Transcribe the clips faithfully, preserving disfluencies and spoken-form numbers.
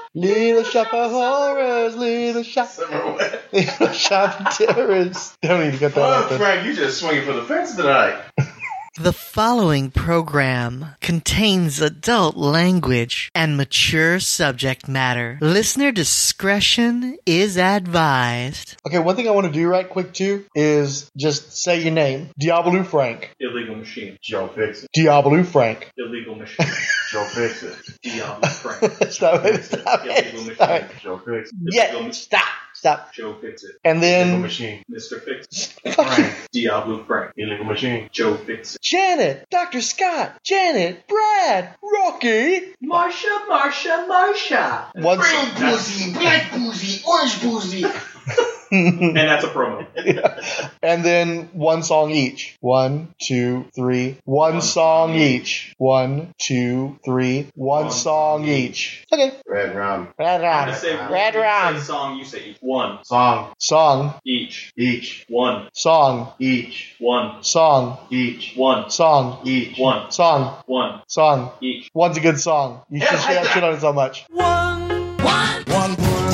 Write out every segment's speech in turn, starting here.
Little shop of horrors, little shop, little shop of terrors. Don't need to get that Oh, out there. Frank, you just swinging for the fence tonight. The following program contains adult language and mature subject matter. Listener discretion is advised. Okay, one thing I want to do right quick too is just say your name. Diablo Frank. Illegal machine. Joe Fix It. Diablo Frank. Illegal machine. Joe Fix It. Diablo Frank. Stop it. Stop Illegal it. machine. Stop it. Joe Fix It. Yeah, stop. Stop. Joe Fix It. And Illegal then Machine. Mister Fix It. fuck you. Frank. Diablo Frank. Illegal Machine. Joe Fix It. Janet, Doctor Scott, Janet, Brad, Rocky. Marsha, Marsha, Marsha. One Brown boozy, black boozy, orange boozy. And that's a promo. And then one song each. One, two, three. One, One song song each. One, two, three. One, One song song each. Okay. Red Rum. Red I'm round. gonna say Red you round. say song, you say each. One. Song. Song. Each. Each. One. Song. Each. One. Song. Each. One. Song. Each. One. Song. One. Song. Each. One's a good song. You should say that shit on it so much. One, one, One.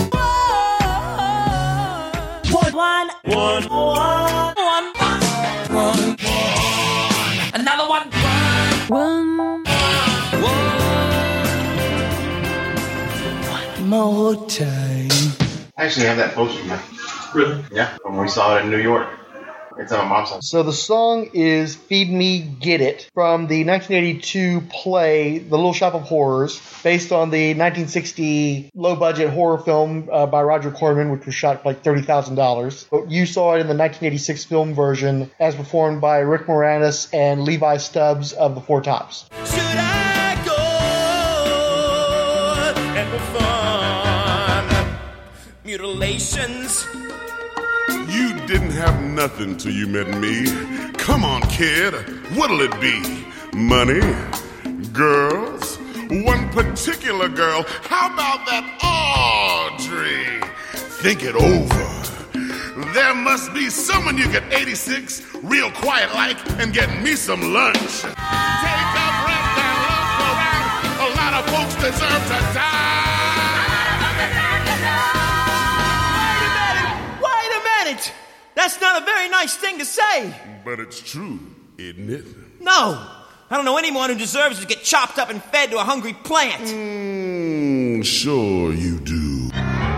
one, one, one, one, one, another one, one, one more time. I actually have that poster, man. Really? Yeah, from when we saw it in New York. It's at my mom's house. So the song is Feed Me, Get It from the nineteen eighty-two play The Little Shop of Horrors, based on the nineteen sixty low-budget horror film uh, by Roger Corman, which was shot for like thirty thousand dollars. But you saw it in the nineteen eighty-six film version as performed by Rick Moranis and Levi Stubbs of the Four Tops. Should I go and perform mutilations? You didn't have nothing till you met me. Come on, kid. What'll it be? Money? Girls? One particular girl? How about that Audrey? Think it over. There must be someone you get eighty-six, real quiet like, and get me some lunch. Take a breath and look around. A lot of folks deserve to die. That's not a very nice thing to say. But it's true, isn't it? No. I don't know anyone who deserves to get chopped up and fed to a hungry plant. Mm, sure you do.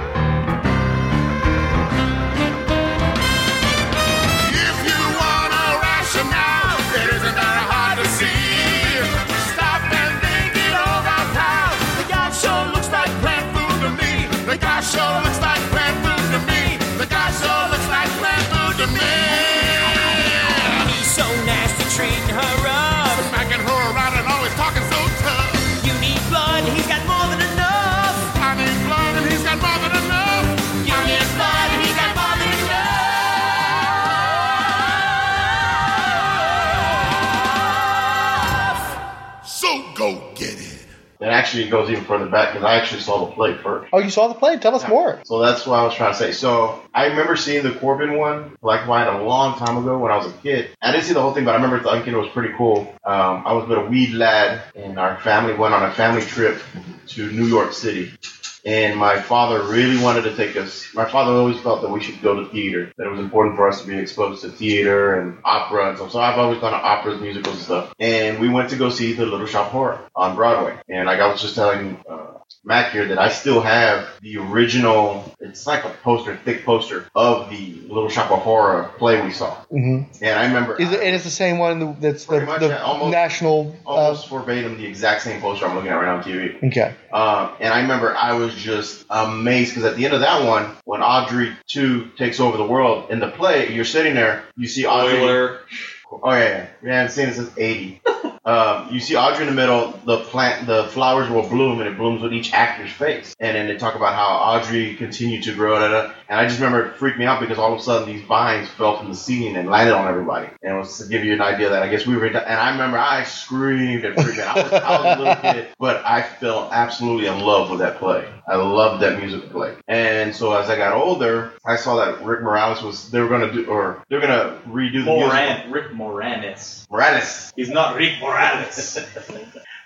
If you want a rationale, it isn't very hard to see. Stop and think it over, pal. The guy sure looks like plant food to me. The guy sure looks like plant food to me. The guy sure looks like plant food to me. He's so nasty treating her up. Smacking her around and always talking so tough. You need blood, he's got more than enough. I need blood and he's got more than enough. You need blood, and he's got more than enough. So go get it. It actually goes even further back because I actually saw the play first. Oh, you saw the play? Tell us more. So that's what I was trying to say. So I remember seeing the Corbin one, Black and White, a long time ago when I was a kid. I didn't see the whole thing, but I remember thinking it was pretty cool. Um, I was with a weed lad, and our family went on a family trip to New York City. And my father really wanted to take us. My father always felt that we should go to theater, that it was important for us to be exposed to theater and opera and stuff. So I've always gone to operas, musicals, and stuff. And we went to go see The Little Shop of Horror on Broadway. And like I was just telling uh, Mac here that I still have the original, it's like a poster, thick poster of the Little Shop of Horror play we saw. Mm-hmm. And I remember... Is it, and it's the same one that's the, Pretty much, the yeah, almost- national... Almost Uh, verbatim the exact same poster I'm looking at right now on T V. okay. Um, and I remember I was just amazed because at the end of that one, when Audrey two takes over the world in the play, you're sitting there, you see Audrey. Spoiler. Oh yeah, yeah. We haven't seen it since eighty. Um, you see Audrey in the middle. The plant, the flowers will bloom, and it blooms with each actor's face. And then they talk about how Audrey continued to grow. Da, da. And I just remember it freaked me out because all of a sudden these vines fell from the ceiling and landed on everybody. And it was to give you an idea that I guess we were. And I remember I screamed and freaked out. I was, I was a little kid, but I fell absolutely in love with that play. I loved that musical play. And so as I got older, I saw that Rick Moranis was. They were gonna do, or they're gonna redo the musical. Moran, Rick Moranis. Moranis. He's not Rick Moranis.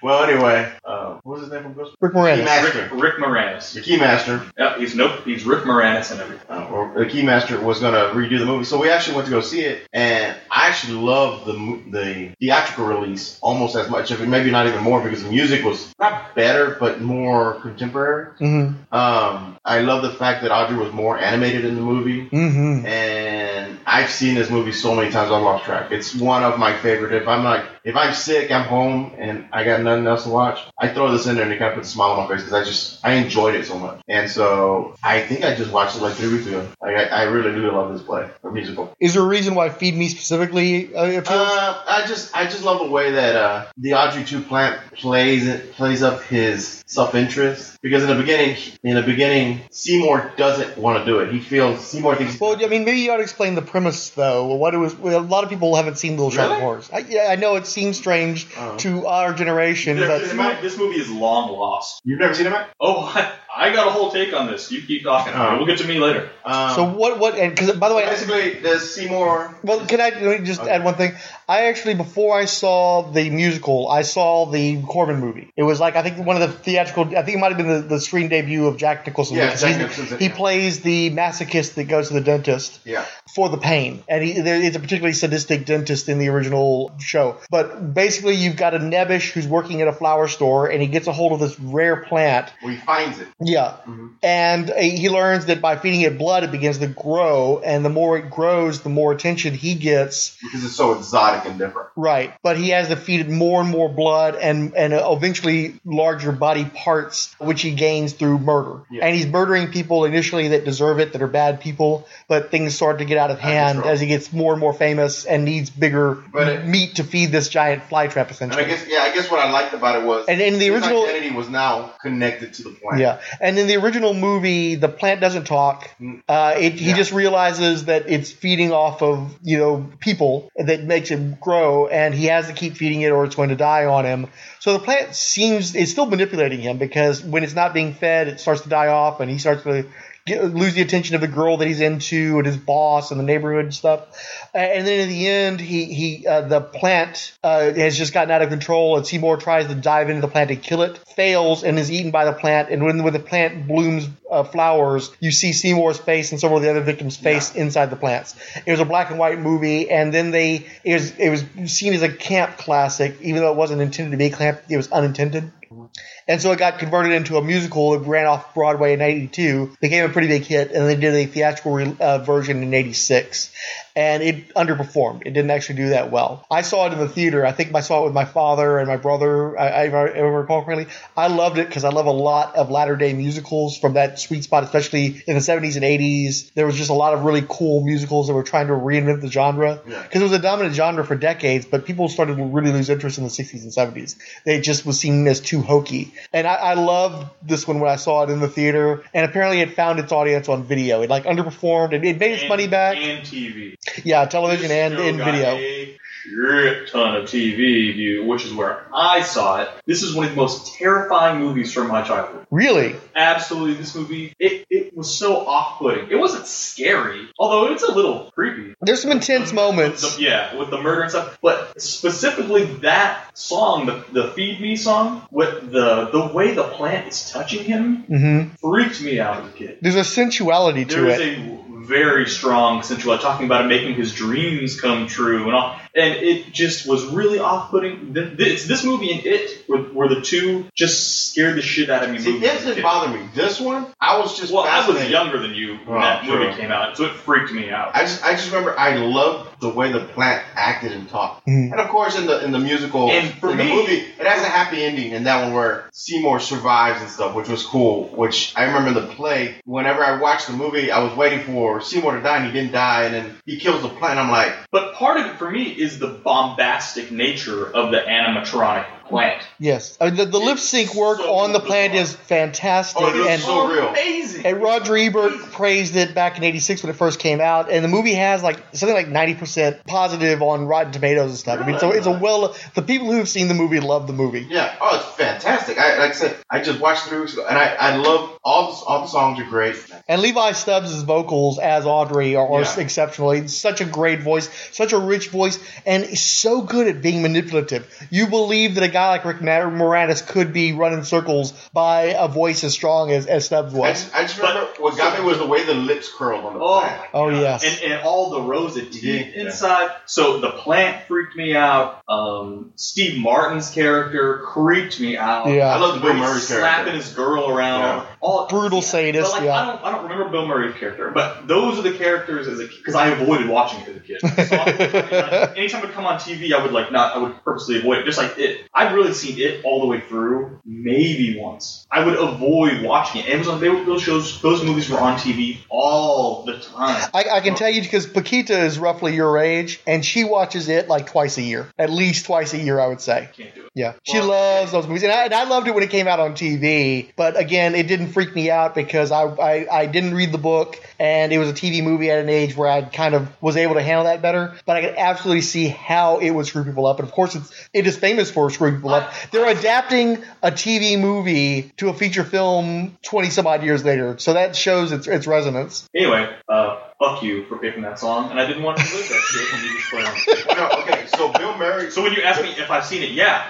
Well, anyway, uh, what was his name from Ghostbusters? Rick Moranis. Keymaster. Rick, Rick Moranis. The Keymaster. Yep, he's nope. He's Rick Moranis and everything. Uh, or the Keymaster was going to redo the movie, so we actually went to go see it, and I actually loved the mo- the theatrical release almost as much, if maybe not even more, because the music was not better, but more contemporary. Mm-hmm. Um, I love the fact that Audrey was more animated in the movie, Mm-hmm. and I've seen this movie so many times I've lost track. It's one of my favorite. If I'm like, if I'm sick, I'm home, and I got nothing else to watch, I throw this in there and it kind of puts a smile on my face because I just I enjoyed it so much. And so I think I just watched it like three weeks ago. Like, I, I really do love this play or musical. Is there a reason why Feed Me specifically uh, appeals? Uh, I just I just love the way that uh, the Audrey two plant plays it plays up his self-interest, because in the beginning in the beginning Seymour doesn't want to do it. He feels Seymour thinks. Well, I mean, maybe you ought to explain the premise, though. What it was. Well, a lot of people haven't seen Little Shop of Really? Horrors. I, yeah, I know it seems strange Uh-huh. to our generation, This, but this movie, this movie is long lost. You've never seen it, Matt? Oh, I, I got a whole take on this. You keep talking. Oh. We'll get to me later. Um, so what? What? And because by the way, basically, does Seymour? well, can I let me just Okay. add one thing? I actually, before I saw the musical, I saw the Corbin movie. It was like I think one of the theatrical. I think it might have been the, the screen debut of Jack Nicholson. Yeah, because Jack he's- Nicholson's in He it. plays the masochist that goes to the dentist. Yeah. For the pain, and he, there is a particularly sadistic dentist in the original show. But basically, you've got a nebbish who's working at a flower store, and he gets a hold of this rare plant. Well, he finds it. Yeah, Mm-hmm. and uh, he learns that by feeding it blood, it begins to grow, and the more it grows, the more attention he gets. Because it's so exotic and different. Right, but he has to feed it more and more blood, and and uh, eventually larger body parts, which he gains through murder. Yeah. And he's murdering people initially that deserve it, that are bad people, but things start to get out of hand control. as he gets more and more famous and needs bigger But it- meat to feed this giant flytrap, And essentially. I guess, yeah, I guess what I liked about it was And in the his original- identity was now connected to the plant. Yeah, and in the original movie, the plant doesn't talk. Uh, it, he Yeah. just realizes that it's feeding off of, you know, people that makes it grow, and he has to keep feeding it or it's going to die on him. So the plant seems it's still manipulating him, because when it's not being fed, it starts to die off, and he starts to get, lose the attention of the girl that he's into and his boss and the neighborhood and stuff. Uh, and then in the end, he he uh, the plant uh, has just gotten out of control, and Seymour tries to dive into the plant to kill it, fails, and is eaten by the plant. And when when the plant blooms uh, flowers, you see Seymour's face and several of the other victims' face inside the plants. It was a black and white movie, and then they it was it was seen as a camp classic, even though it wasn't intended to be a camp. It was unintended. And so it got converted into a musical. It ran off Broadway in eighty-two, became a pretty big hit, and they did a theatrical re- uh, version in eighty-six. And it underperformed. It didn't actually do that well. I saw it in the theater. I think I saw it with my father and my brother, I, I, if I recall correctly. I loved it because I love a lot of latter-day musicals from that sweet spot, especially in the seventies and eighties. There was just a lot of really cool musicals that were trying to reinvent the genre. Yeah. Because it was a dominant genre for decades, but people started to really lose interest in the sixties and seventies. They just was seen as too hokey. And I, I loved this one when I saw it in the theater. And apparently it found its audience on video. It like underperformed. It, it made its And- money back. And T V. Yeah, television This and show in got video. A shit ton of T V view, which is where I saw it. This is one of the most terrifying movies from my childhood. Really? Absolutely, this movie, it, it was so off-putting. It wasn't scary, although it's a little creepy. There's some intense moments. With the- yeah, with the murder and stuff. But specifically that song, the, the Feed Me song, with the the way the plant is touching him, hmm freaked me out as a kid. There's a sensuality to There is it. a very strong sensuality, talking about it making his dreams come true and all. And it just was really off-putting. Th- th- It's this movie and It were, were the two just scared the shit out of me. See, movies it as a didn't kid. bother me. This one, I was just Well, I was fascinated. younger than you when Oh, that movie true. came out, so it freaked me out. I just, I just remember I loved the way the plant acted and talked. Mhm. And of course, in the in the musical, And for in the me- movie, it has a happy ending. In that one, where Seymour survives and stuff, which was cool. Which I remember in the play. Whenever I watched the movie, I was waiting for Seymour to die, and he didn't die. And then he kills the plant. I'm like, But part of it for me is the bombastic nature of the animatronic plant. Yes. I mean, the, the lip sync work so on the plant bizarre. is fantastic. Oh, it was and so real. Amazing. And Roger Ebert praised it back in eighty-six when it first came out, and the movie has like something like ninety percent positive on Rotten Tomatoes and stuff. I mean, so it's a well. The people who have seen the movie love the movie. yeah, oh, it's fantastic. I, like I said, I just watched it three weeks ago, and I, I love all the all the songs are great. And Levi Stubbs' vocals as Audrey are, are Yeah. exceptional. He's such a great voice, such a rich voice, and he's so good at being manipulative. You believe that a guy like Rick Moranis could be running circles by a voice as strong as, as Stubbs I was. just, I just remember what got me was the way the lips curled on the Oh, plant. Oh, yes. And, and all the rows of teeth Yeah. inside. So the plant freaked me out. Um, Steve Martin's character creeped me out. Yeah. I love Where Bill he's Murray's slapping character. his girl around. Yeah. All, Brutal sadist, But like, yeah. I don't, I don't remember Bill Murray's character, but those are the characters as a because I avoided watching it as a kid. So I, anytime it would come on T V, I would like not. I would purposely avoid it. Just like it, I've really seen it all the way through, maybe once. I would avoid watching it. It was on, they were, those shows, those movies were on T V all the time. I, I can tell you because Paquita is roughly your age, and she watches it like twice a year. At least twice a year, I would say. Can't do it. Yeah, she Well, loves those movies, and I, and I loved it when it came out on T V. But again, it didn't freak me out because I, I I didn't read the book, and it was a T V movie at an age where I kind of was able to handle that better. But I could absolutely see how it would screw people up, and of course, it's it is famous for screwing people up. They're adapting a T V movie to a feature film twenty some odd years later, so that shows its its resonance. Anyway, uh, fuck you for picking that song, and I didn't want to live that shit when you just play on it. Well, no, okay, so Bill Murray. So when you ask me if I've seen it, yeah.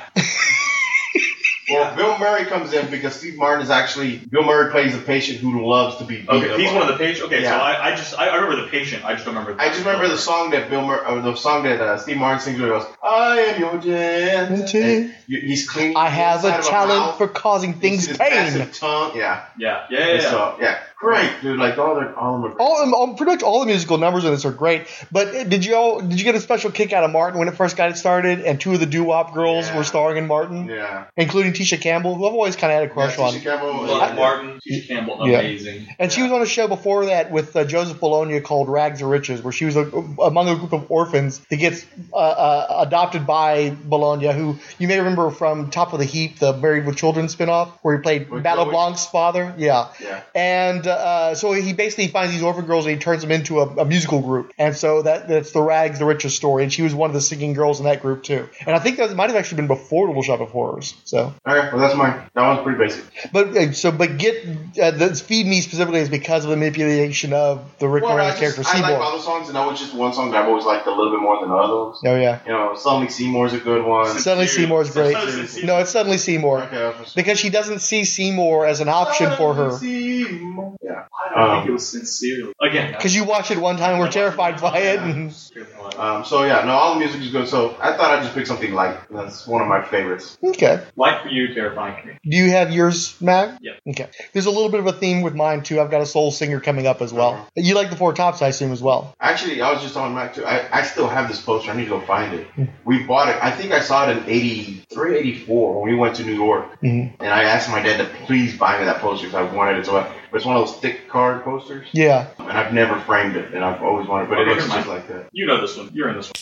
Well, Bill Murray comes in because Steve Martin is actually Bill Murray plays a patient who loves to be beat Okay, up he's on. one of the patients. Okay, Yeah. so I, I just I, I remember the patient. I just don't remember. The I just remember the song that Bill Murray, or the song that uh, Steve Martin sings where he goes, "I am your gent." And you- He's cleaning. I the have inside a of talent mouth. for causing You things see this pain. massive tongue. Yeah. Yeah, yeah, yeah. And yeah. So yeah, great, dude. Like all the all of them. Are great. All, all pretty much all the musical numbers in this are great. But did you all did you get a special kick out of Martin when it first got started? And two of the doo-wop girls Yeah. were starring in Martin, Yeah. including Tisha Campbell, who I've always kind of had a crush Yeah, on. Tisha Campbell, Love yeah. Martin, Tisha Campbell, Yeah. amazing. And she was on a show before that with uh, Joseph Bologna called Rags to Riches, where she was a, among a group of orphans that gets uh, uh, adopted by Bologna, who you may remember from Top of the Heap, the Married with Children spinoff, where he played With Battle Chloe? Blanc's father. Yeah. Yeah. And uh, so he basically finds these orphan girls and he turns them into a, a musical group. And so that that's the Rags to Riches story. And she was one of the singing girls in that group, too. And I think that might have actually been before Little Shop of Horrors. So, All right, well that's mine. That one's pretty basic. but uh, so but get uh, the Feed Me specifically is because of the manipulation of the Rick Well, I, Moranis just, character I Seymour. like all the songs, and that was just one song that I've always liked a little bit more than the other ones. Oh yeah, You know, Suddenly Seymour's a good one. Suddenly Seymour's great. Suddenly Seymour. No, it's Suddenly Seymour Okay, I was just- because she doesn't see Seymour as an option for her. Seymour. Yeah. I don't Um, think it was sincere. Again, Because you watched it one time, we're terrified by it. And Um, so yeah, no, all the music is good. So I thought I'd just pick something light. That's one of my favorites. okay, like for you, terrifying to me. do you have yours, Mac? Yeah. Okay. There's a little bit of a theme with mine too. I've got a soul singer coming up as well. You like the Four Tops, I assume, as well. Actually, I was just on Mac too. I, I still have this poster. I need to go find it. We bought it. I think I saw it in eighty-three, eighty-four when we went to New York. Mhm. And I asked my dad to please buy me that poster because I wanted it. So I, but it's one of those thick card posters. Yeah. And I've never framed it. And I've always wanted, but it Okay, looks here's just mine. like that. You know this one. You're in this one.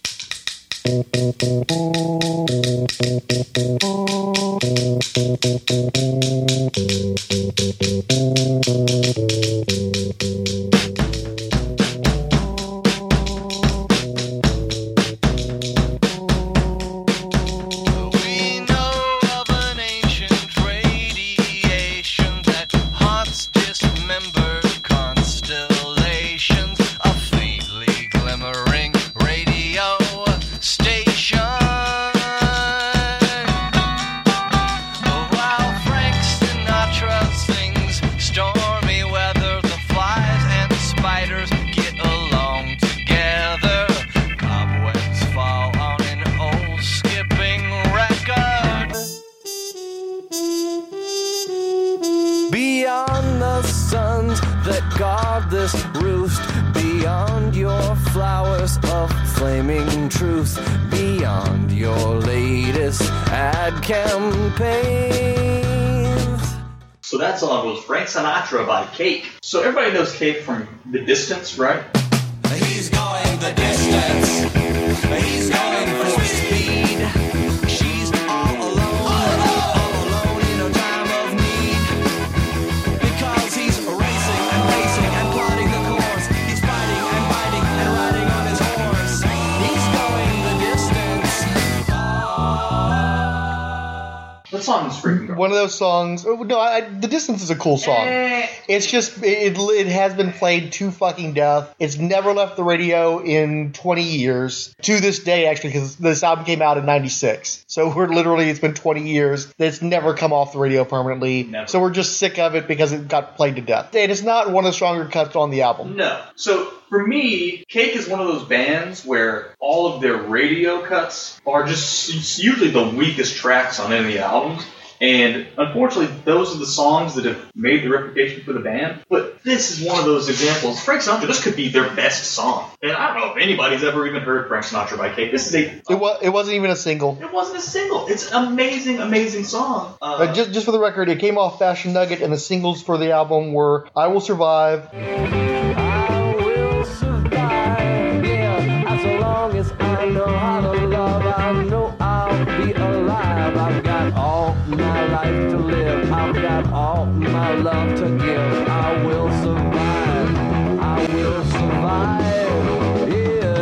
We know of an ancient radiation that haunts dismembered constellations, a faintly glimmering radio station. While Frank Sinatra sings stormy weather, the flies and spiders get along together. Cobwebs fall on an old skipping record. Beyond the suns that guard this roost, beyond your flowers of flaming truth, beyond your latest ad campaigns. So that song was Frank Sinatra by Cake. So everybody knows Cake from The Distance, right? He's going the distance. He's going for speed. She's all alone, all alone in a time of need. Because he's racing and pacing and plotting the course. He's fighting and biting and riding on his horse. He's going the distance. That song songs freaking garbage. One of those songs. Oh, no, I, The Distance is a cool song. Eh. It's just it, it has been played to fucking death. It's never left the radio in twenty years to this day, actually, because this album came out in ninety-six. So we're literally it's been twenty years. It's never come off the radio permanently. Never. So we're just sick of it because it got played to death. And it's not one of the stronger cuts on the album. No. So for me, Cake is one of those bands where all of their radio cuts are just it's usually the weakest tracks on any of the albums. And unfortunately, those are the songs that have made the reputation for the band. But this is one of those examples. Frank Sinatra, this could be their best song. And I don't know if anybody's ever even heard Frank Sinatra by Cake. This is a... It, was, it wasn't even a single. It wasn't a single. It's an amazing, amazing song. Uh, Uh, just, just for the record, it came off Fashion Nugget, and the singles for the album were I Will Survive, I will survive, yeah, as long as I know how to love. I know I'll be alive. I've got all my life to live. I've got all my love to give. I will survive. I will survive. Yeah,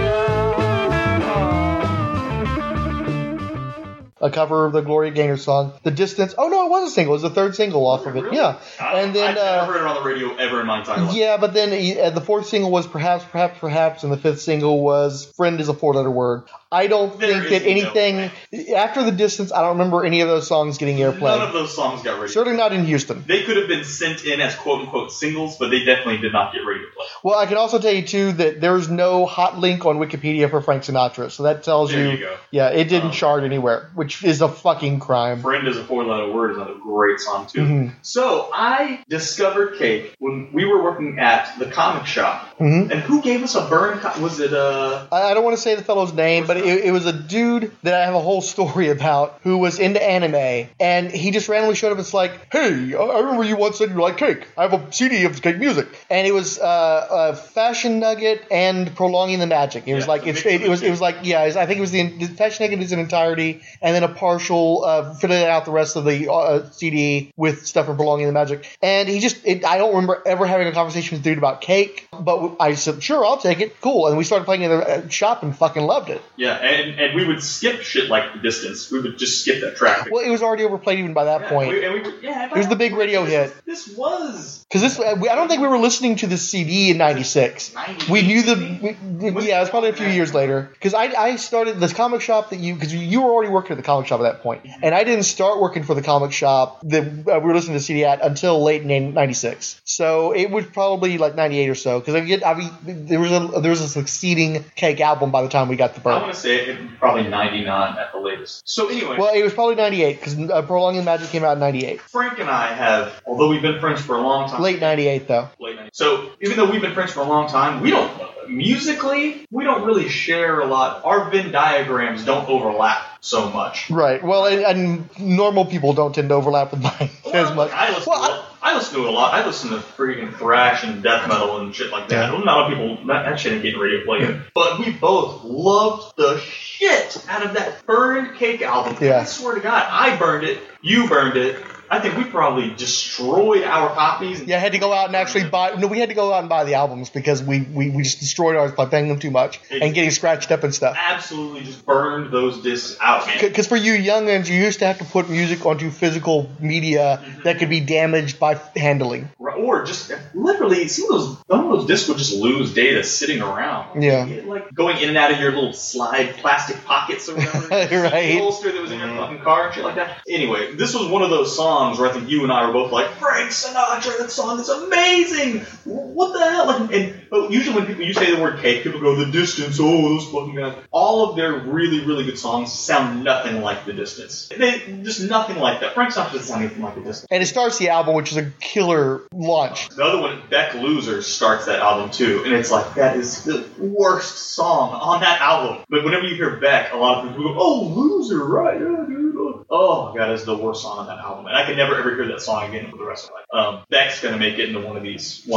yeah. a cover of the Gloria Gaynor song, The Distance. Oh, no, it was a single. It was the third single off of it. Really? Yeah. I, And then, I've never uh, heard it on the radio ever in my entire life. yeah, but then uh, the fourth single was Perhaps, Perhaps, Perhaps, and the fifth single was Friend is a four-letter word. I don't There think is that no anything, after The Distance, I don't remember any of those songs getting None of airplay. those songs got radio. Certainly not in Houston. They could have been sent in as quote-unquote singles, but they definitely did not get radio play. Well, I can also tell you, too, that there's no hot link on Wikipedia for Frank Sinatra, so that tells There you, you go. yeah, it didn't Um, chart anywhere, which is a fucking crime. Friend is a four-letter word is another great song, too. Mhm. So, I discovered Cake when we were working at the comic shop. Mhm. And who gave us a burn? Co- was it, uh... I I don't want to say the fellow's name, but it, it was a dude that I have a whole story about who was into anime, and he just randomly showed up. It's like, hey, I remember you once said you like cake. I have a C D of cake music, and it was uh, uh, Fashion Nugget and Prolonging the Magic. It was Yeah, like it's it's, a mix it, of it the was two. it was like yeah, it was- I think it was the, the Fashion Nugget is in entirety, and then a partial uh, filling out the rest of the uh, C D with stuff from Prolonging the Magic. And he just, it, I don't remember ever having a conversation with the dude about cake, but I said, sure, I'll take it, cool. And we started playing in the uh, shop and fucking loved it. Yeah, and, and we would skip shit like The Distance. We would just skip that track. Well, it was already overplayed even by that yeah, point. We, and we were, yeah, It was the big radio this, hit. This was... Because this, uh, we- I don't think we were listening to this C D in ninety-six. We knew the, we, we- yeah, it was probably a few years later. Because I, I started this comic shop that you, because you were already working at the comic shop at that point, and I didn't start working for the comic shop that uh, we were listening to C D at until late in ninety-six. So it was probably like ninety-eight or so. Because I get, I mean, there was a there was a succeeding Cake album by the time we got the I burn. want to say it probably ninety-nine at the latest. So anyway, Well, it was probably ninety-eight because uh, Prolonging the Magic came out in ninety-eight. Frank and I have, although we've been friends for a long time, Late ninety-eight though. late night. So even though we've been friends for a long time, we don't musically we don't really share a lot. Our Venn diagrams don't overlap so much. Right. Well, and, and normal people don't tend to overlap with mine as much. I listen, Well, to, a- I listen to it a lot. I listen to freaking thrash and death metal and shit like that. Yeah. Not a lot of people, that, that shit ain't getting radio play. But we both loved the shit out of that Burned Cake album. Yeah. I swear to God, I burned it. You burned it. I think we probably destroyed our copies. Yeah, I had to go out and actually buy. No, we had to go out and buy the albums because we, we, we just destroyed ours by paying them too much and getting scratched up and stuff. Absolutely just burned those discs out, man. Because for you youngins, you used to have to put music onto physical media that could be damaged by handling. Or just literally, it seemed those some of those discs would just lose data sitting around. Yeah. Like going in and out of your little slide plastic pockets or whatever. Right. The holster that was in your fucking car and shit like that. Anyway, this was one of those songs where I think you and I were both like, Frank Sinatra, that song is amazing! What the hell? Like, and but usually when people you say the word Cake, people go, The Distance, oh, those fucking guys. All of their really, really good songs sound nothing like The Distance. They, just nothing like that. Frank Sinatra doesn't sound anything like The Distance. And it starts the album, which is a killer launch. The other one, Beck Loser, starts that album too, and it's like, that is the worst song on that album. But whenever you hear Beck, a lot of people go, oh, Loser, right, yeah, dude. Oh my god, it's the worst song on that album, and I can never ever hear that song again for the rest of my life. Um, Beck's gonna make it into one of these one song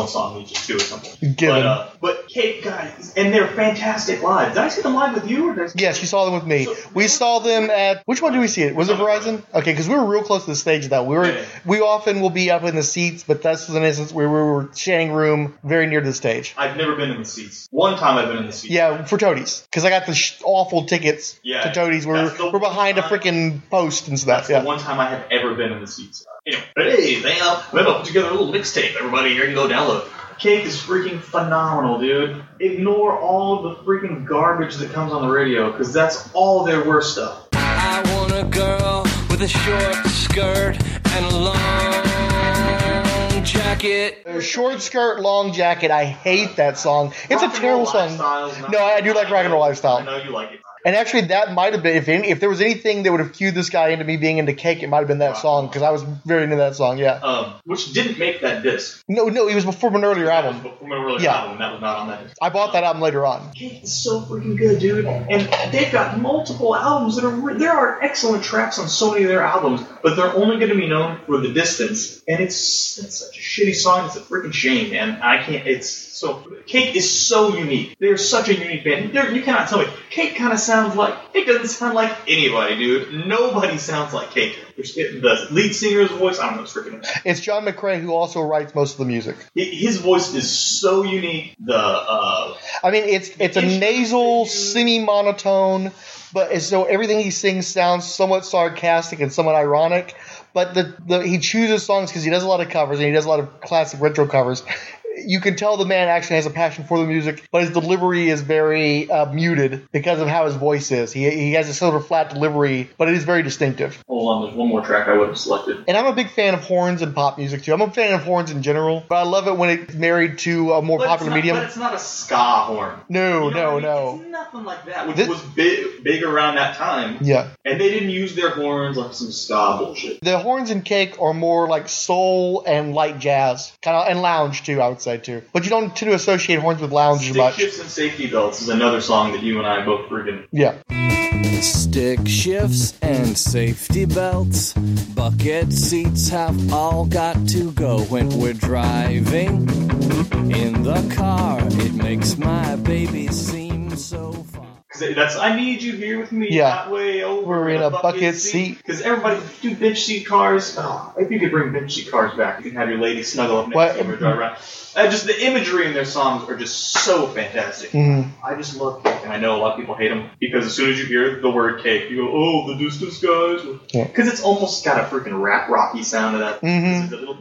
which is too simple. Given. But, uh, but Cake, guys, and they're fantastic live. Did I see them live with you? Or did I see Yes, you saw them with me. We saw them at which one did we see it? Was it Verizon? Okay, because we were real close to the stage of that. We were Yeah. we often will be up in the seats, but this was an instance where we were sharing room very near to the stage. I've never been in the seats. One time I've been in the seats. Yeah, for Toadies, because I got the sh- awful tickets Yeah, to Toadies. We're that's the we're behind a one freaking post and stuff. That's Yeah. the one time I have ever been in the seats. Anyway, hey, they uh, we put together a little mixtape. Everybody here can go download. Cake is freaking phenomenal, dude. Ignore all the freaking garbage that comes on the radio, because that's all their worst stuff. I want a girl with a short skirt and a long jacket. Uh, Short skirt, long jacket. I hate that song. It's Rock a and terrible Roll song. Lifestyle's not- No, I do like rock and roll lifestyle. I know you like it. And actually, that might have been if any, if there was anything that would have cued this guy into me being into Cake, it might have been that song because I was very into that song. Yeah. Um, which didn't make that disc. No, no, it was before an earlier That was album. before my earlier Yeah. album. That was not on that disc. I bought that album later on. Cake is so freaking good, dude. And they've got multiple albums that are. Re- there are excellent tracks on so many of their albums, but they're only going to be known for The Distance. And it's, it's such a shitty song. It's a freaking shame, man. I can't. It's so. Cake is so unique. They're such a unique band. They're, you cannot tell me. Cake kind of sounds like. It doesn't sound like anybody, dude. Nobody sounds like Cake. The lead singer's voice, I don't know, it's freaking amazing. It's John McCrae who also writes most of the music. His voice is so unique. The uh, I mean, it's it's a nasal, semi-monotone, but it's, so everything he sings sounds somewhat sarcastic and somewhat ironic. But the, the he chooses songs because he does a lot of covers and he does a lot of classic retro covers. You can tell the man actually has a passion for the music, but his delivery is very uh, muted because of how his voice is. He he has a sort of flat delivery, but it is very distinctive. hold on, there's one more track I would have selected. And I'm a big fan of horns and pop music too. I'm a fan of horns in general, but I love it when it's married to a more But it's popular not- medium. But it's not a ska horn. No, You know no, what I no. mean? It's nothing like that, which This- was big, big around that time. Yeah. And they didn't use their horns like some ska bullshit. The horns and Cake are more like soul and light jazz, kind of, and lounge too, I would say too. But you don't tend to associate horns with lounge as Stick much. shifts and safety belts is another song that you and I both freaking. Yeah. Stick shifts and safety belts. Bucket seats have all got to go when we're driving. In the car, it makes my baby seem so fun. Cause that's I need you here with me. Yeah. Not way over. We're in a bucket seat. Because everybody do bench seat cars. Oh, if you could bring bench seat cars back, you can have your lady snuggle up next What? to you and drive around. Uh, just the imagery in their songs are just so fantastic. Mhm. I just love Cake, and I know a lot of people hate them because as soon as you hear the word Cake, you go, "Oh, the distance guys," Yeah. because it's almost got a freaking rap rocky sound to that. Mhm. It's a little,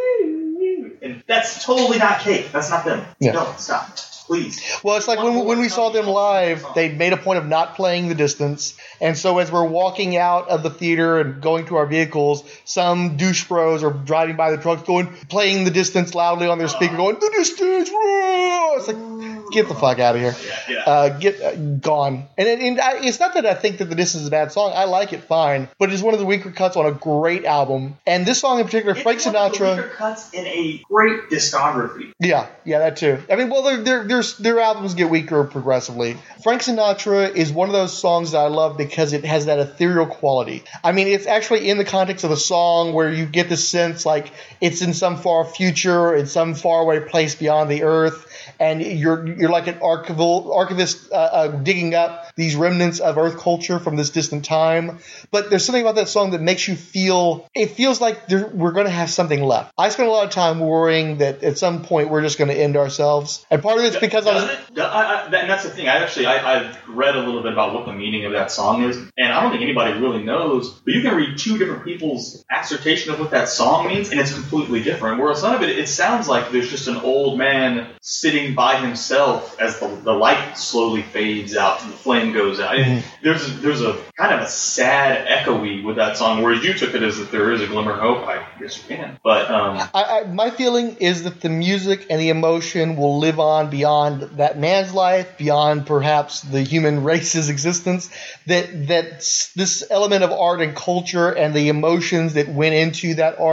and that's totally not Cake. That's not them. Yeah. No, stop, please. Well, it's like when, when we saw them live, they made a point of not playing the distance. And so as we're walking out of the theater and going to our vehicles, some douche bros are driving by the trucks going, playing the distance loudly on their speaker going, "The distance!" Whoa! It's like, get the fuck out of here. Yeah, yeah. Uh, get uh, gone. And, it, and I, it's not that I think that the distance is a bad song. I like it fine. But it's one of the weaker cuts on a great album. And this song in particular, It's Frank one of the Sinatra. weaker cuts in a great discography. Yeah, yeah, that too. I mean, well, their their their their albums get weaker progressively. Frank Sinatra is one of those songs that I love because it has that ethereal quality. I mean, it's actually in the context of the song where you get the sense like it's in some far future, in some faraway place beyond the earth, and you're you're like an archival archivist uh, uh, digging up these remnants of Earth culture from this distant time. But there's something about that song that makes you feel. It feels like there, we're going to have something left. I spent a lot of time worrying that at some point we're just going to end ourselves, and part of it's because I was. Does it? I, I, that, and that's the thing. I actually I, I've read a little bit about what the meaning of that song is, and I don't think anybody really knows. But you can read two different people's assertion of what that song means, and it's completely different. Whereas some of it, it sounds like there's just an old man sitting by himself as the, the light slowly fades out and the flame goes out. And there's a, there's a kind of a sad echoey with that song, whereas you took it as that there is a glimmer of hope. I guess you can, but um, I, I, my feeling is that the music and the emotion will live on beyond that man's life, beyond perhaps the human race's existence. That that this element of art and culture and the emotions that went into that art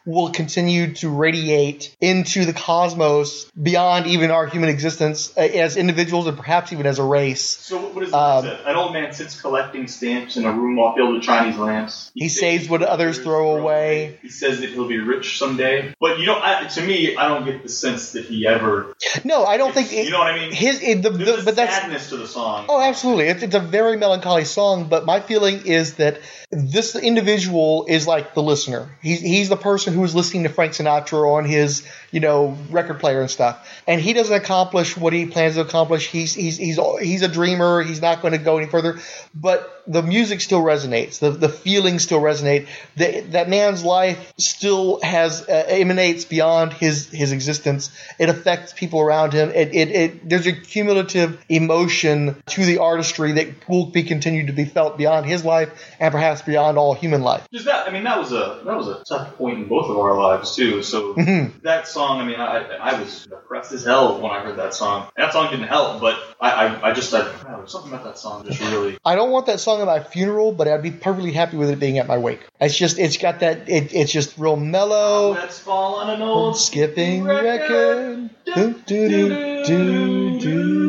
will continue to radiate into the cosmos beyond even our human existence uh, as individuals and perhaps even as a race. So what is it? Um, Said? An old man sits collecting stamps in a room while filled with Chinese lamps. He saves what others throw away. He says that he'll be rich someday. But you know, I, to me, I don't get the sense that he ever. No, I don't think. It, you know what I mean? His, it, the, There's the, a but that's sadness to the song. Oh, absolutely. It's, it's a very melancholy song, but my feeling is that this individual is like the listener. He's, he's the person who is listening to Frank Sinatra on his, you know, record player and stuff. And he doesn't accomplish what he plans to accomplish. He's, he's, he's, he's a dreamer. He's not going to go any further. But the music still resonates. The, the feelings still resonate. The, that man's life still has, uh, emanates beyond his, his existence. It affects people around him. It, it, it, there's a cumulative emotion to the artistry that will be continued to be felt beyond his life and perhaps beyond all human life. Just that, I mean, that was a that was a tough point in both of our lives too. So Mm-hmm. that song, I mean, I I was depressed as hell when I heard that song. And that song didn't help, but I I, I just I, I was something about that song just really. I don't want that song at my funeral, but I'd be perfectly happy with it being at my wake. It's just, it's got that, it, it's just real mellow. Let's fall on an old Skipping record. Do, do, do, do, do,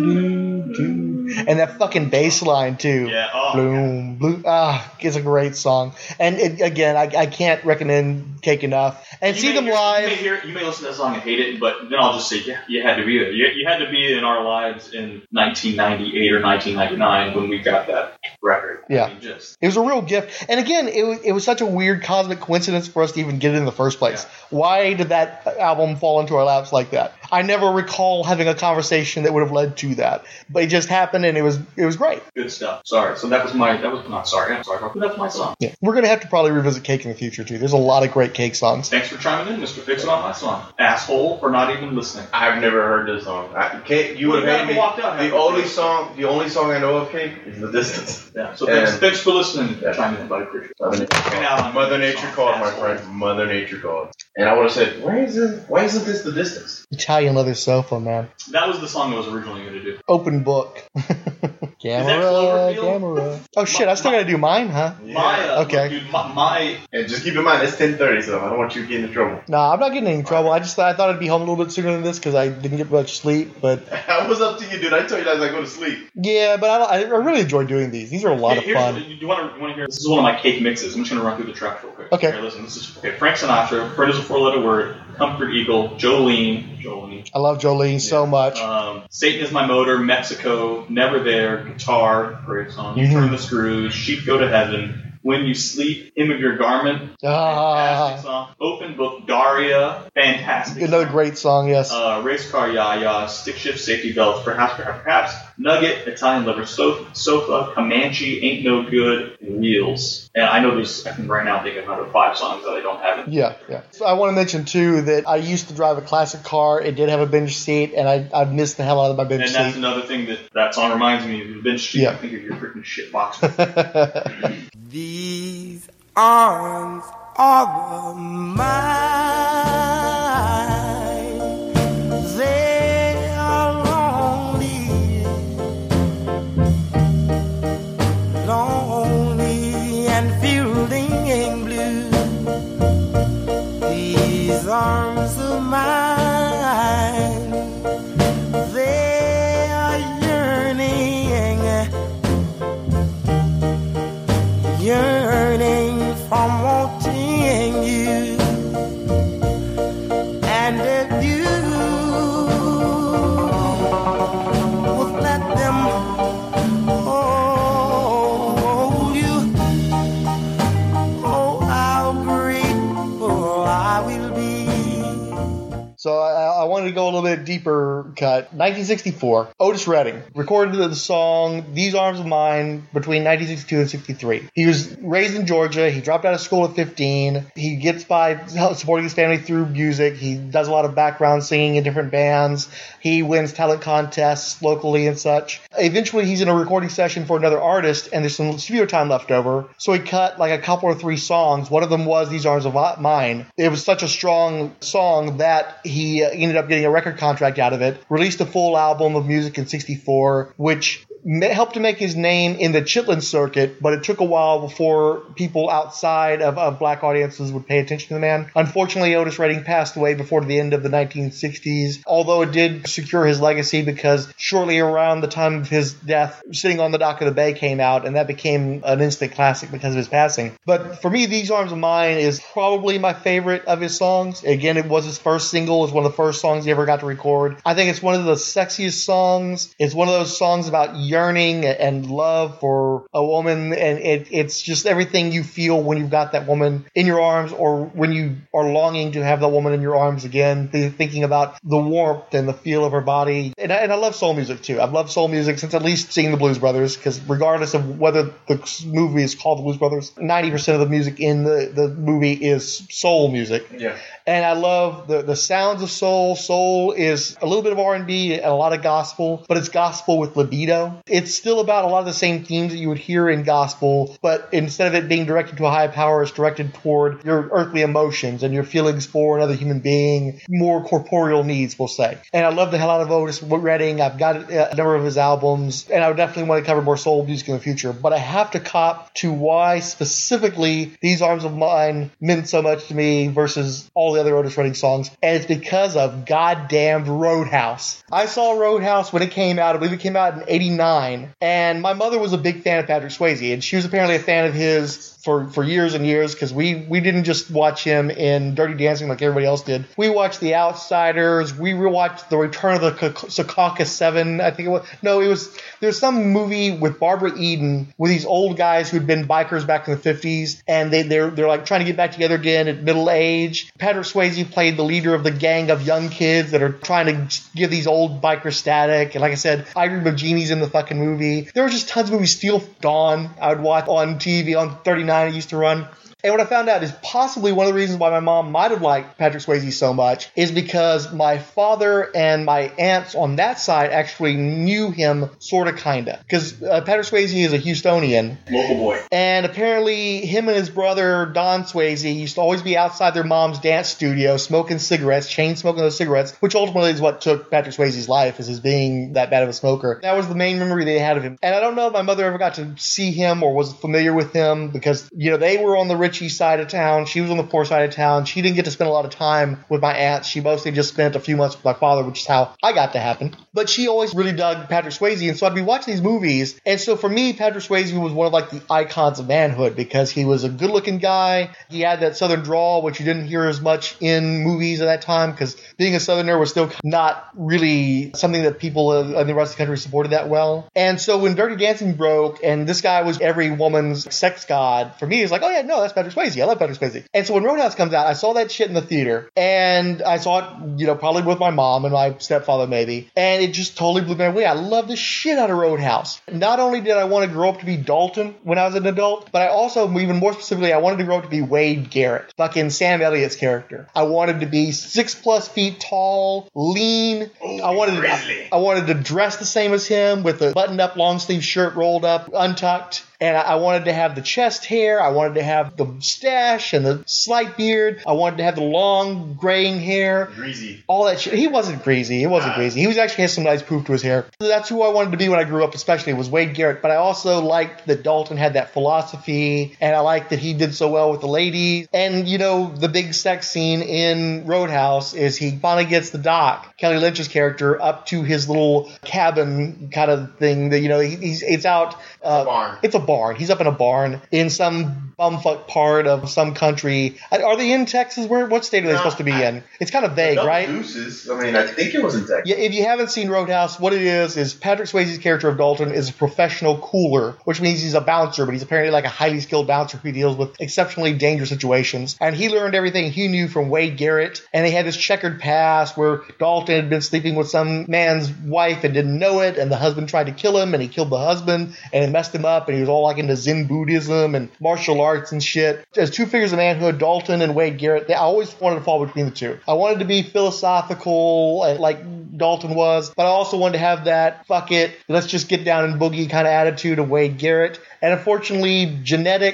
do, do. And that fucking bass line, too. Yeah, oh, Bloom, bloom. Ah, it's a great song. And it, again, I, I can't recommend Cake enough. And You see may them hear- live. You may, hear, you may listen to that song and hate it, but then I'll just say, yeah, you had to be there. You, you had to be in our lives in nineteen ninety-eight or nineteen ninety-nine when we got that record. Yeah. I mean, just It was a real gift. And again, it was, it was such a weird cosmic coincidence for us to even get it in the first place. Yeah. Why did that album fall into our laps like that? I never recall having a conversation that would have led to that. But it just happened, and it was it was great. good stuff. Sorry. So that was my, that was not sorry. I'm sorry. But that's my song. Yeah. We're going to have to probably revisit Cake in the future, too. There's a lot of great Cake songs. Thanks for chiming in, Mister Fix It on my song. Asshole for not even listening. I've never heard this song. I, Cake, you would Well, you have hated me. haven't walked out, have The you? only song, the only song I know of Cake is The Distance. Yeah. So thanks, And- thanks for listening. Yeah. Chiming in, buddy. Appreciate it. Mother Nature Hanging out on called. Mother Nature song. called, my Asshole. friend. Mother Nature called. And I would have said, why isn't, why isn't this The Distance? Italian Leather Sofa, man. That was the song I was originally going to do. Open book. Camera, Cloverfield? camera. Oh, shit. I still got to do mine, huh? My, uh, Okay. dude, my, my, And just keep in mind, it's ten thirty, so I don't want you to get into trouble. Nah, I'm not getting in any trouble. I just thought, I thought I'd be home a little bit sooner than this because I didn't get much sleep. But I was up to you, dude. I told you guys I go to sleep. yeah, but I, I really enjoy doing these. These are a lot Hey, of here's- fun. You, you want to you want to hear? This is one of my cake mixes. I'm just going to run through the tracks real quick. Okay. Here, listen. This is okay. Frank Sinatra. Friend is a four-letter word. Comfort Eagle. Jolene. Jolene. I love Jolene so much. Um, Satan is my motor. Mexico. Never there. Guitar. Great song. You Mhm. turn the screws. Sheep go to heaven. When you sleep, hem of your garment. Ah, Fantastic song. Open book. Daria. Fantastic. another song. great song, yes. Uh, race car, yah-yah, stick shift, safety belts, perhaps, perhaps, perhaps, nugget, Italian leather sofa, sofa, Comanche, ain't no good, wheels. And I know there's, I can right now think of another five songs that I don't have. In. Yeah, yeah. So I want to mention, too, that I used to drive a classic car. It did have a bench seat, and I, I missed the hell out of my bench And that's seat. another thing that that song reminds me of. The bench sheet. Yeah. I think of your freaking shit box. These arms are mine. They are lonely, lonely and fielding blue. These arms of mine, they are yearning, yearning from wanting you. And if you would let them hold you, oh, how grateful I will be. So I, I wanted to go a little bit deeper cut. nineteen sixty-four, Otis Redding recorded the song These Arms of Mine between nineteen sixty-two and sixty-three. He was raised in Georgia. He dropped out of school at fifteen. He gets by supporting his family through music. He does a lot of background singing in different bands. He wins talent contests locally and such. Eventually, he's in a recording session for another artist, and there's some studio time left over. So he cut like a couple or three songs. One of them was These Arms of Mine. It was such a strong song that he he uh, ended up getting a record contract out of it, released a full album of music in sixty-four, which ma- helped to make his name in the Chitlin circuit, but it took a while before people outside of, of black audiences would pay attention to the man. Unfortunately, Otis Redding passed away before the end of the nineteen sixties, although it did secure his legacy because shortly around the time of his death, Sitting on the Dock of the Bay came out, and that became an instant classic because of his passing. But for me, These Arms of Mine is probably my favorite of his songs. Again, it was his first single. It was one of the first songs he ever got to record. I think it's one of the sexiest songs. It's one of those songs about yearning and love for a woman, and it, it's just everything you feel when you've got that woman in your arms, or when you are longing to have that woman in your arms again, thinking about the warmth and the feel of her body. And I, and I love soul music too. I've loved soul music since at least seeing the Blues Brothers, because regardless of whether the movie is called the Blues Brothers, ninety percent of the music in the, the movie is soul music. Yeah. And I love the, the sounds of soul. Soul is a little bit of R and B and a lot of gospel, but it's gospel with libido. It's still about a lot of the same themes that you would hear in gospel, but instead of it being directed to a high power, it's directed toward your earthly emotions and your feelings for another human being, more corporeal needs, we'll say. And I love the hell out of Otis Redding. I've got a number of his albums, and I would definitely want to cover more soul music in the future. But I have to cop to why specifically These Arms of Mine meant so much to me versus all the other Otis Redding songs, and it's because of goddamned Roadhouse. I saw Roadhouse when it came out. I believe it came out in eighty-nine, and my mother was a big fan of Patrick Swayze, and she was apparently a fan of his for, for years and years, because we, we didn't just watch him in Dirty Dancing like everybody else did. We watched The Outsiders. We rewatched The Return of the Secaucus Seven, I think it was. No, it was, there was some movie with Barbara Eden with these old guys who'd been bikers back in the fifties, and they, they're, they're like trying to get back together again at middle age. Patrick Swayze played the leader of the gang of young kids that are trying to give these old bikers static. And like I said, I Dream of Jeannie's in the fucking movie. There were just tons of movies. Steel Dawn I would watch on T V on thirty-nine. It used to run. And what I found out is possibly one of the reasons why my mom might have liked Patrick Swayze so much is because my father and my aunts on that side actually knew him sort of kind of. Because uh, Patrick Swayze is a Houstonian. Local boy. And apparently him and his brother Don Swayze used to always be outside their mom's dance studio smoking cigarettes, chain smoking those cigarettes, which ultimately is what took Patrick Swayze's life, is his being that bad of a smoker. That was the main memory they had of him. And I don't know if my mother ever got to see him or was familiar with him, because, you know, they were on the rich east side of town. She was on the poor side of town. She didn't get to spend a lot of time with my aunts. She mostly just spent a few months with my father, which is how I got to happen. But she always really dug Patrick Swayze, and so I'd be watching these movies. And so for me, Patrick Swayze was one of like the icons of manhood, because he was a good-looking guy. He had that southern drawl, which you didn't hear as much in movies at that time, because being a southerner was still not really something that people in the rest of the country supported that well. And so when Dirty Dancing broke, and this guy was every woman's sex god, for me, it's like, oh yeah, no, that's Patrick Swayze. I love Patrick Swayze. And so when Roadhouse comes out, I saw that shit in the theater, and I saw it, you know, probably with my mom and my stepfather maybe, and it just totally blew me away. I love the shit out of Roadhouse. Not only did I want to grow up to be Dalton when I was an adult, but I also, even more specifically, I wanted to grow up to be Wade Garrett, fucking Sam Elliott's character. I wanted to be six plus feet tall, lean. Ooh, I wanted grizzly. to, I wanted to dress the same as him, with a buttoned-up long sleeve shirt rolled up, untucked. And I wanted to have the chest hair. I wanted to have the stash and the slight beard. I wanted to have the long graying hair. Greasy. All that shit. He wasn't greasy. He wasn't Ah. greasy. He was actually had some nice poof to his hair. That's who I wanted to be when I grew up, especially, was Wade Garrett. But I also liked that Dalton had that philosophy, and I liked that he did so well with the ladies. And, you know, the big sex scene in Roadhouse is he finally gets the Doc, Kelly Lynch's character, up to his little cabin kind of thing. That, you know, he, he's it's out. Uh, It's a barn. It's a barn. He's up in a barn in some bumfuck part of some country. Are they in Texas? Where? What state are they No, supposed to be I- in? It's kind of vague, Double right? Deuces. I mean, I think it was in Texas. Yeah, if you haven't seen Roadhouse, what it is is Patrick Swayze's character of Dalton is a professional cooler, which means he's a bouncer, but he's apparently like a highly skilled bouncer who deals with exceptionally dangerous situations. And he learned everything he knew from Wade Garrett, and they had this checkered past where Dalton had been sleeping with some man's wife and didn't know it, and the husband tried to kill him, and he killed the husband, and it messed him up, and he was all like into Zen Buddhism and martial arts and shit. As two figures of manhood, Dalton and Wade Garrett, they I always wanted to fall between the two. I wanted to be philosophical and like Dalton was, but I also wanted to have that fuck it, let's just get down and boogie kind of attitude of Wade Garrett. And unfortunately, genetics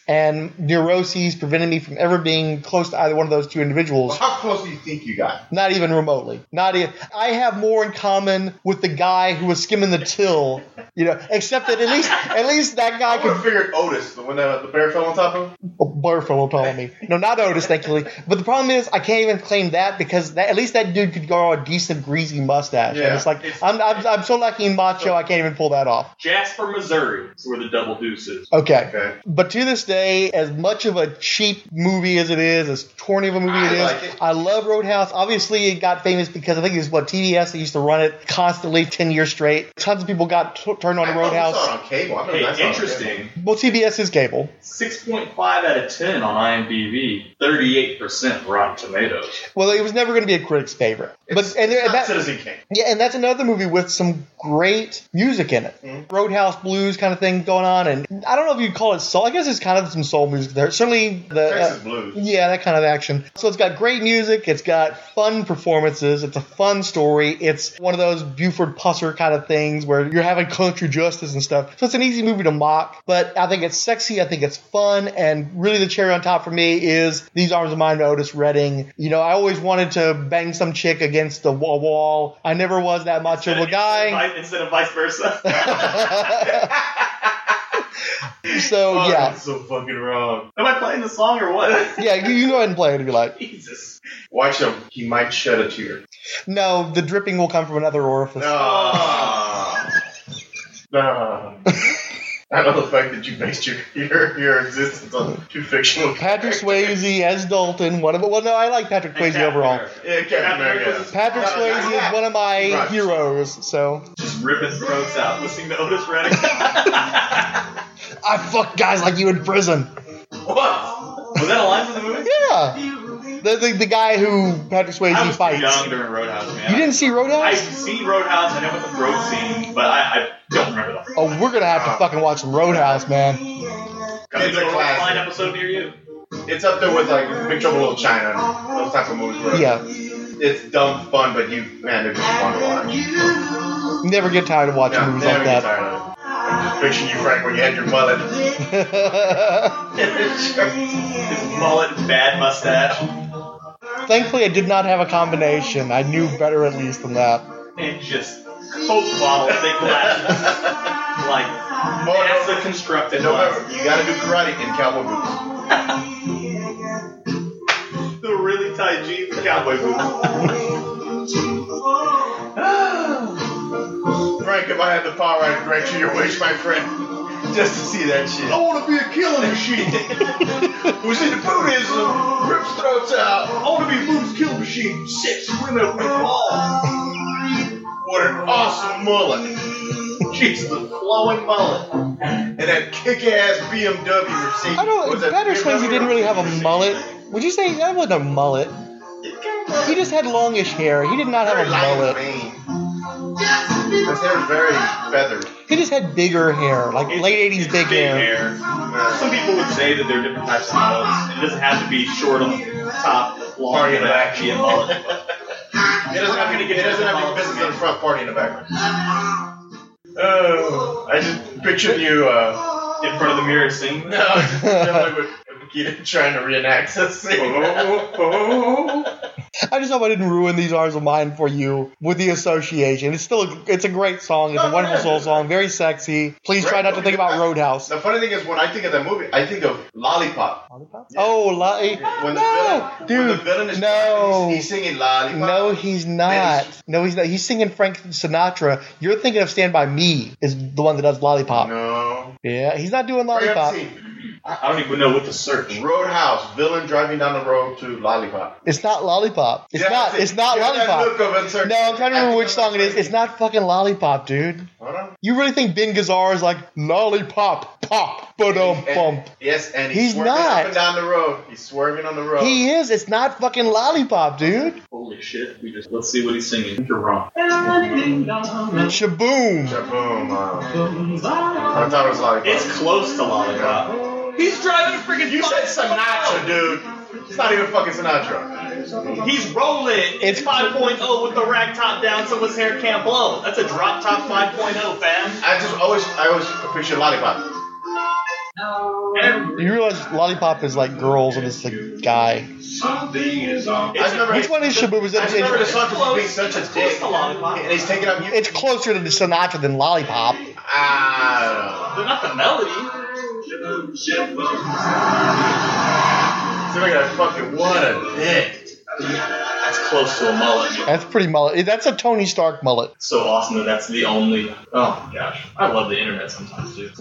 and neuroses prevented me from ever being close to either one of those two individuals. How close do you think you got? Not even remotely. Not even. I have more in common with the guy who was skimming the till, you know, except that at least at least that guy I would have could. figured Otis, the one that the bear fell on top of. Oh, Blur fell on me. No, not Otis, thankfully. But the problem is, I can't even claim that because that, at least that dude could grow a decent greasy mustache. Yeah. And it's like I'm, I'm I'm so lucky in macho, I can't even pull that off. Jasper, Missouri is where the double deuce is. Okay. Okay. But to this day, as much of a cheap movie as it is, as corny of a movie I it is, like it. I love Roadhouse. Obviously, it got famous because I think it was what T B S that used to run it constantly, ten years straight. Tons of people got t- turned on to I thought we Roadhouse. saw it on cable. I remember I saw it Hey, on interesting. Well, T B S is cable. six point five out of ten on IMDb, thirty-eight percent Rotten Tomatoes. Well, it was never going to be a critic's favorite. It's, but and, it's and not that, Citizen Kane. yeah, and that's another movie with some great music in it. Mm-hmm. Roadhouse blues kind of thing going on, and I don't know if you'd call it soul. I guess it's kind of some soul music there. Certainly the Texas uh, Blues. Yeah, that kind of action. So it's got great music. It's got fun performances. It's a fun story. It's one of those Buford Pusser kind of things where you're having country justice and stuff. So it's an easy movie to mock, but I think it's sexy. I think it's fun. And really the cherry on top for me is These Arms of Mine by Otis Redding. You know, I always wanted to bang some chick against the wa- wall. I never was that much of a guy. Instead of vice versa. So, Oh, yeah. that's so fucking wrong. Am I playing the song or what? Yeah, you, you go ahead and play it if you like. Jesus. Watch him. He might shed a tear. No, the dripping will come from another orifice. No. No. I love the fact that you based your your, your existence on two fictional Patrick characters. Swayze as Dalton, one of well, no, I like Patrick Swayze Captain overall. America. Yeah, Captain America. Patrick No, Swayze no, yeah. is one of my Right. heroes, so Just ripping throats out, listening to Otis Redding. I fuck guys like you in prison. What? Was that a line from the movie? Yeah, the the, the guy who Patrick Swayze I was too fights. young during Roadhouse, man. You didn't see I Roadhouse? see Roadhouse, I know what the throat scene, but I, I don't remember the Oh, we're gonna have to fucking watch some Roadhouse, man. It's a Line classic. episode near you. It's up there with like Big Trouble in Little China, those type of movies. Where Yeah, It's dumb fun, but you man, it's just fun to watch. never get tired of watching Yeah, movies never like get that. tired of it. I'm just picturing you, Frank, when you had your mullet. His mullet and bad mustache. Thankfully, I did not have a combination. I knew better at least than that. And just Coke bottle, thick glasses. Like, Oh, NASA constructed no, glasses. remember, you gotta do karate in cowboy boots. The really tight jeans and cowboy boots. Frank, if I had the power, I'd grant you your wish, my friend. Just to see that shit. I want to be a killing machine. Who's into Buddhism, rips throats out. I want to be a Buddhist kill machine. Six women with balls. What an awesome mullet. Jesus, a flowing mullet. And that kick-ass B M W Mercedes. I don't. Was that Patrick B M W Swayze didn't really have a Mercedes? mullet. Would you say that wasn't a mullet? He just had longish hair. He did not have Very a light mullet. mane. His hair is very feathered. He just had bigger hair, like It's- late eighties it's big hair. Yeah. Some people would say that there are different types of mullets. It doesn't have to be short on the top, long Party in in the the back, back. be a mullet. It doesn't have, gonna any, get it doesn't into have any politics business in the again. front, party in the back. Oh, I just pictured you, uh, In front of the mirror singing. no, definitely with Nikita trying to reenact the scene. I just hope I didn't ruin These Arms of Mine for you with the association. It's still a, it's a great song. It's a wonderful soul song, very sexy. Please try not to think about Roadhouse. The funny thing is, when I think of that movie, I think of Lollipop. Oh, li- When the no, villain, dude, when the villain is no. he's, he's singing Lollipop. No, he's not. No, he's not. He's singing Frank Sinatra. You're thinking of Stand By Me is the one that does Lollipop. No. Yeah, he's not doing Hurry up, Lollipop. scene. I don't even know what to search. Roadhouse, villain driving down the road to Lollipop. It's not Lollipop. It's Yeah, not. that's it. It's not You have that Lollipop. look of uncertainty. No, I'm trying to remember which Acting song it is. uncertainty. It's not fucking Lollipop, dude. Hold on. You really think Ben Gazzara is like Lollipop, pop, ba-dum, And- bump? Yes, and he's, He's swerving not. up and down the road. He's swerving on the road. He is. It's not fucking Lollipop, dude. Holy shit. We just let's see what he's singing. You're wrong. Shaboom. Shaboom. Uh, I thought it was Lollipop. It's close to Lollipop. He's driving a freaking. You said Sinatra, dude. It's not even fucking Sinatra. He's rolling. It's It's five point oh with the rag top down so his hair can't blow. That's a drop top five point oh, fam. I just always, I always picture Lollipop. You realize Lollipop is like girls and it's the guy. Something is on. I remember, Which one is Shaboom? Is it, I remember the it's, song because he's being such a dick. And he's taking up. it's closer to Sinatra than Lollipop. Ah. But not the melody. So I got fucking what a dick. That's close to a mullet. That's pretty mullet. That's a Tony Stark mullet. So awesome that that's the only. Oh my gosh, I love the internet sometimes too.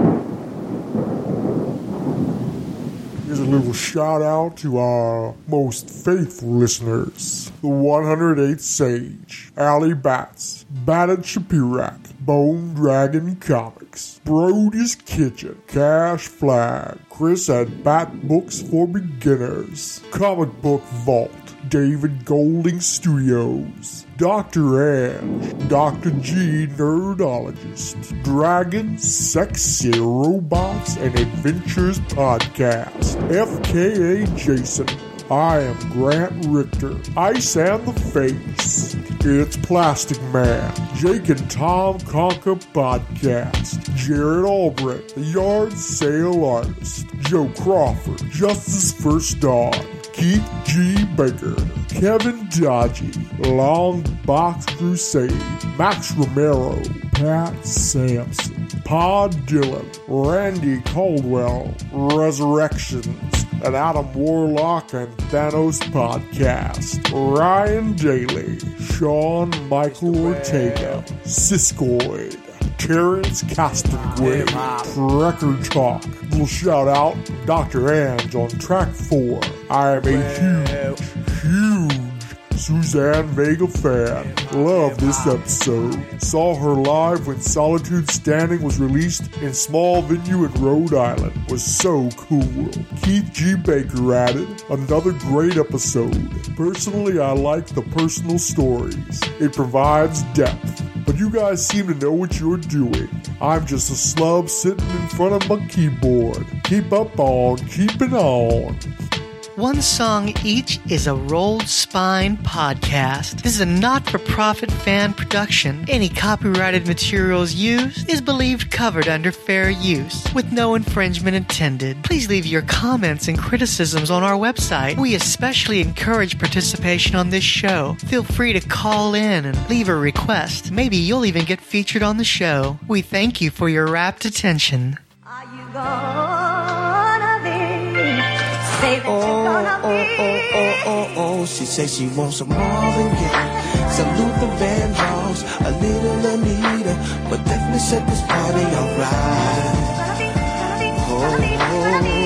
Here's a little shout out to our most faithful listeners. The one hundred eighth Sage, Allie Batts, Batted Shapirak, Bone Dragon Comics, Brody's Kitchen, Cash Flag, Chris at Bat Books for Beginners, Comic Book Vault, David Golding Studios, Doctor Ange, Doctor G Nerdologist, Dragon, Sexy Robots, and Adventures Podcast, F K A Jason, I am Grant Richter, Ice and the Face, It's Plastic Man, Jake and Tom Conquer Podcast, Jared Albrecht, The Yard Sale Artist, Joe Crawford, Justice First Dawn, Keith G. Baker, Kevin Dodgy, Long Box Crusade, Max Romero, Pat Sampson, Pod Dillon, Randy Caldwell, Resurrections, an Adam Warlock and Thanos podcast, Ryan Daly, Sean Michael Ortega, Siskoid, Terrence Castanway, Record Talk. Little shout out, Doctor Ange on track four. I am a huge, huge Suzanne Vega fan. Love this episode. Saw her live when Solitude Standing was released in small venue in Rhode Island. Was so cool. Keith G. Baker added, another great episode. Personally, I like the personal stories. It provides depth. But you guys seem to know what you're doing. I'm just a slub sitting in front of my keyboard. Keep up on keeping on. One Song Each is a Rolled Spine podcast. This is a not-for-profit fan production. Any copyrighted materials used is believed covered under fair use, with no infringement intended. Please leave your comments and criticisms on our website. We especially encourage participation on this show. Feel free to call in and leave a request. Maybe you'll even get featured on the show. We thank you for your rapt attention. Are you gonna be? Say that Oh, you're gonna oh, be. oh, oh, oh, oh. She says she wants some Marvin Gaye, some Luther Vandross, a little Anita, but definitely set this party alright. Gonna be, gonna be, Oh, gonna be, gonna be.